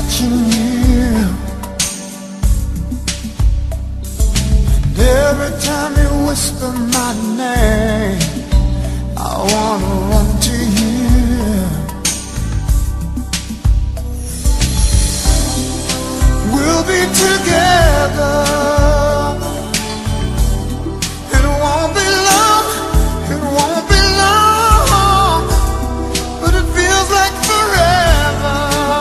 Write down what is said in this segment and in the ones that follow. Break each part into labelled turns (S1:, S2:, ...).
S1: watching you, and every time you whisper my name, I wanna run to you. We'll be together, it won't be long, it won't be long, but it feels like forever,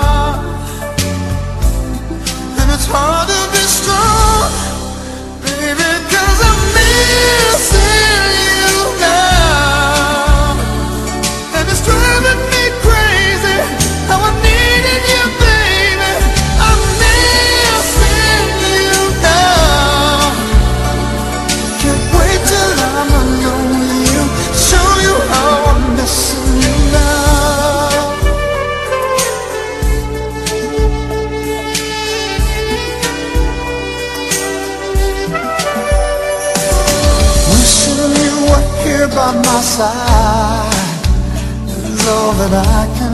S1: and it's hard to be strong, baby, 'cause I'm missing you now, and it's driving me crazy how I needed you, baby. I'm missing you now. Can't wait till I'm alone with you, show you how I'm missing you now. Wishing you were here by my side is all that I can